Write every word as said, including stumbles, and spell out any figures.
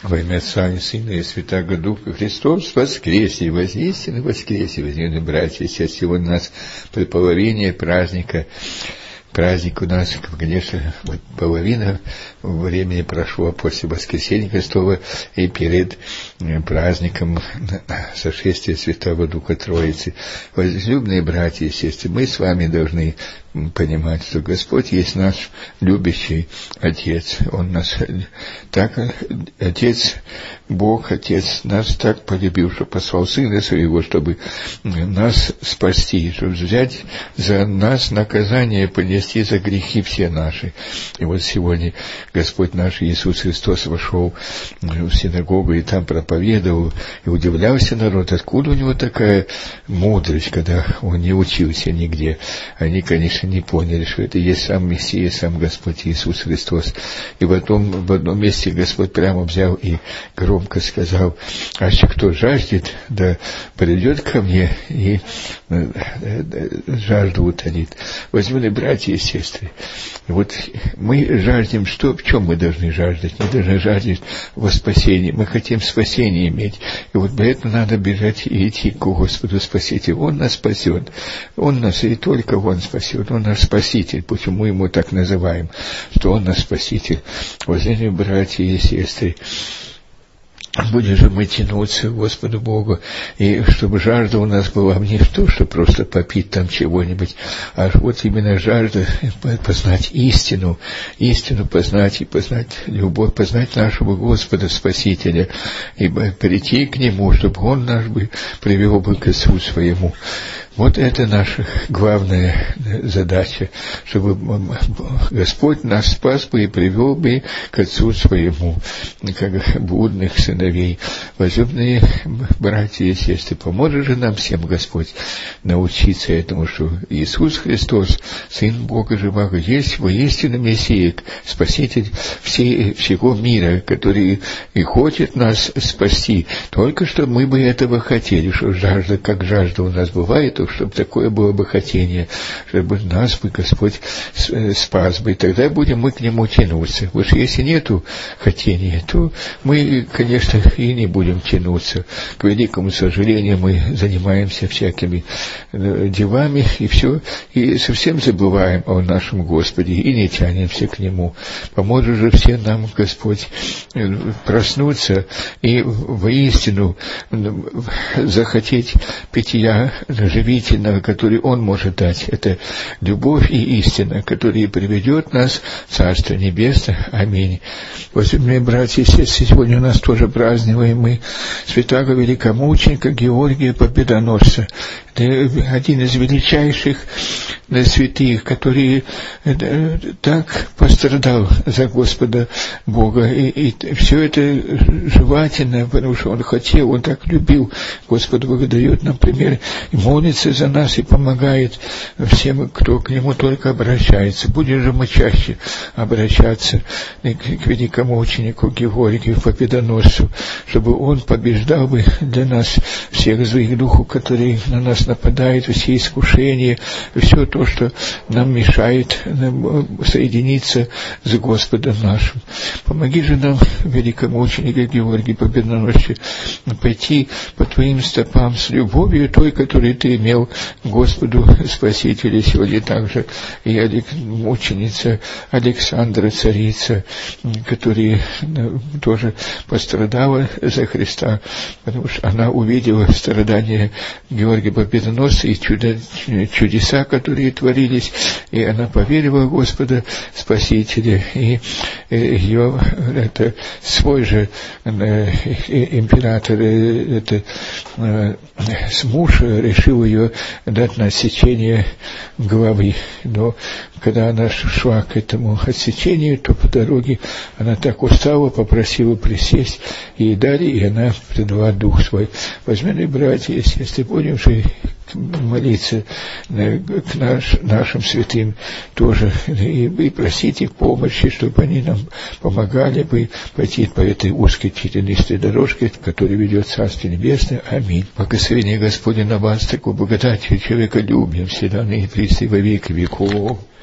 Во имя Отца и Сына и Святаго Духа. Христос воскресе, вознесен и воскресе, возлюбленные братья и сестры. Сегодня у нас предполовение праздника. Праздник у нас, конечно, вот половина времени прошло после воскресения Христова и перед праздником сошествия Святого Духа Троицы. Возлюбленные братья и сестры, мы с вами должны понимать, что Господь есть наш любящий Отец. Он нас так, Отец, Бог, Отец, нас так полюбил, что послал Сына Своего, чтобы нас спасти, чтобы взять за нас наказание, понести за грехи все наши. И вот сегодня Господь наш Иисус Христос вошел в синагогу и там проповедовал, и удивлялся народ, откуда у него такая мудрость, когда он не учился нигде. Они, конечно, не поняли, что это есть сам Мессия, сам Господь Иисус Христос. И потом в одном месте Господь прямо взял и громко сказал: а кто жаждет, да придет ко мне и жажду утолит. Возьмите, братья и сестры, вот мы жаждем, что, в чем мы должны жаждать? Мы должны жаждать во спасении. Мы хотим спасение иметь. И вот для этого надо бежать и идти к Господу Спасителю. Он нас спасет. Он нас, и только Он спасет. Он наш Спаситель. Почему мы Ему так называем, что Он наш Спаситель? Уважаемые братья и сестры, будем же мы тянуться к Господу Богу, и чтобы жажда у нас была не в то, что просто попить там чего-нибудь, а вот именно жажда познать истину, истину познать и познать любовь, познать нашего Господа Спасителя, и прийти к Нему, чтобы Он нас бы привел бы к Отцу Своему. Вот это наша главная задача, чтобы Господь нас спас бы и привел бы к Отцу Своему, как блудных сыновей. Возлюбленные братья и сестры, поможет же нам всем Господь научиться этому, что Иисус Христос, Сын Бога Живаго, есть воистину Мессия, Спаситель всей, всего мира, который и хочет нас спасти. Только что мы бы этого хотели, что жажда, как жажда у нас бывает, чтобы такое было бы хотение, чтобы нас бы Господь спас бы, и тогда будем мы к Нему тянуться. Уж если нету хотения, то мы, конечно, и не будем тянуться. К великому сожалению, мы занимаемся всякими делами, и все, и совсем забываем о нашем Господе, и не тянемся к Нему. Поможет же всем нам Господь проснуться и воистину захотеть питья живительного, который Он может дать. Это любовь и истина, которая приведет нас в Царство Небесное. Аминь. Возлюбленные братья и сестры, сегодня у нас тоже празднуем мы святаго великомученика Георгия Победоносца. Это один из величайших святых, который так пострадал за Господа Бога. И, и все это желательно, потому что Он хотел, Он так любил. Господь Бог дает нам пример и молится за нас, и помогает всем, кто к Нему только обращается. Будем же мы чаще обращаться к великому ученику Георгию Победоносцу, чтобы он побеждал бы для нас всех злых духов, которые на нас нападают, все искушения, все то, что нам мешает соединиться с Господом нашим. Помоги же нам, великому ученику Георгию Победоносцу, пойти по Твоим стопам с любовью той, которую Ты имел к Господу Спасителю. Сегодня также и мученица Александра, царица, которая тоже пострадала за Христа, потому что она увидела страдания Георгия Победоносца и чудо, чудеса, которые творились, и она поверила в Господа Спасителя, и ее это свой же император, это муж решил ее дать на отсечение головы. Но когда она шла к этому отсечению, то по дороге она так устала, попросила присесть, ей дали, и она предала дух свой. Возьмем, братья и сестры, будем же молиться к наш, нашим святым тоже, и, и просить их помощи, чтобы они нам помогали бы пойти по этой узкой тернистой дорожке, которая ведет в Царствие Небесное. Аминь. Благословение Господне на вас, такой благодатью человеколюбием, всегда ныне и присно и во веки веков.